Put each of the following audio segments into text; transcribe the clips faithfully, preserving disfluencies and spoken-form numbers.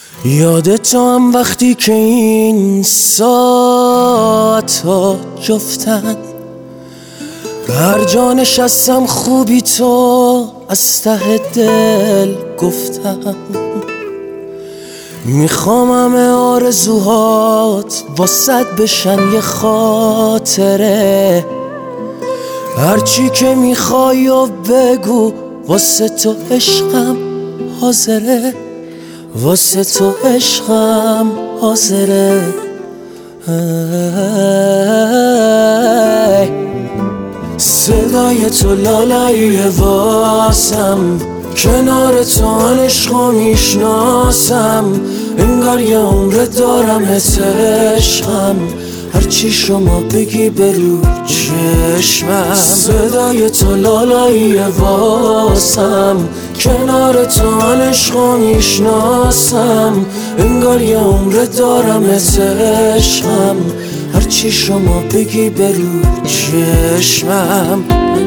یادت هم وقتی که این ساعت ها جفتن، هر جا نشستم خوبی تو از ته دل گفتم. میخوام همه آرزوهات واسد بشن یه خاطره، هرچی که میخوای و بگو، واسه تو عشقم حاضره، واسه تو عشقم حاضره. صدای تو لالایی واسم، کنار تو آن عشقو میشناسم، انگار یه عمر دارم حس عشقم، هرچی شما بگی به رو چشمم. صدای تو لالایی واسم، کنار تو آن عشقو میشناسم، انگار یه عمر دارم حس عشقم، هرچی شما بگی به رو چشمم.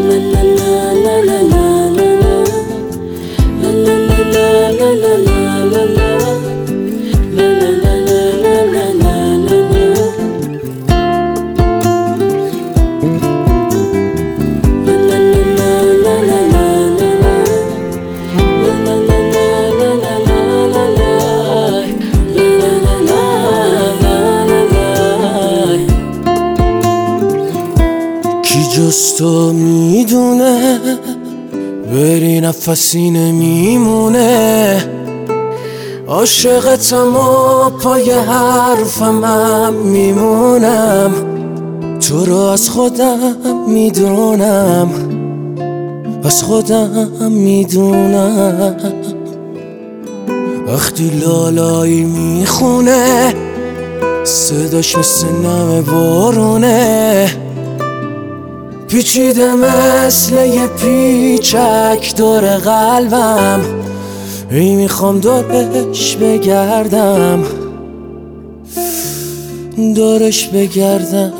جز تو میدونه بری نفسی نمیمونه، عاشقتم و پای حرفم هم میمونم، تو رو از خودم میدونم، از خودم میدونم. وقتی لالایی میخونه صداش مثل نم بارونه، پیچیده مثل یه پیچک دور قلبم، ای میخوام دورش بگردم، دورش بگردم.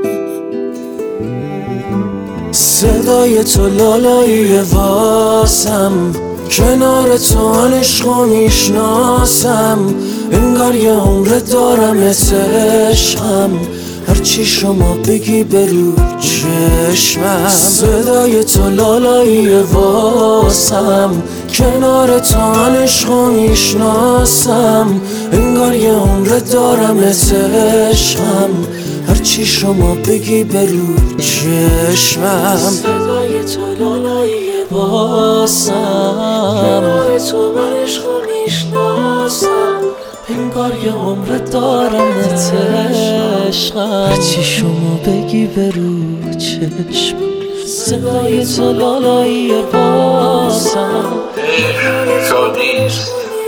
صدای تو لالایی واسم، کنار تو آن عشقو میشناسم، انگار یه عمر دارم حس عشقم، هرچی شما بگی به رو چشمم. صدای تو لالایی واسم، کنار تو آن عشقو میشناسم، انگار یه عمر دارم حس عشقم، هرچی شما بگی به رو چشمم. صدای تو لالایی واسم، کنار تو آن عشقو میشناسم، انگار یه عمر دارم حس عشقم، هرچی شما بگی به رو چشمم. صدای تو لالایی واسم، عشق آزادیست،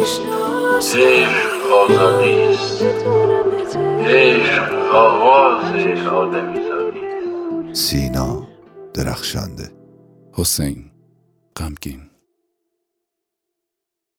عشق آزادیست، عشق آواز آدمیزادیست. سینا درخشنده. حسین غمگین.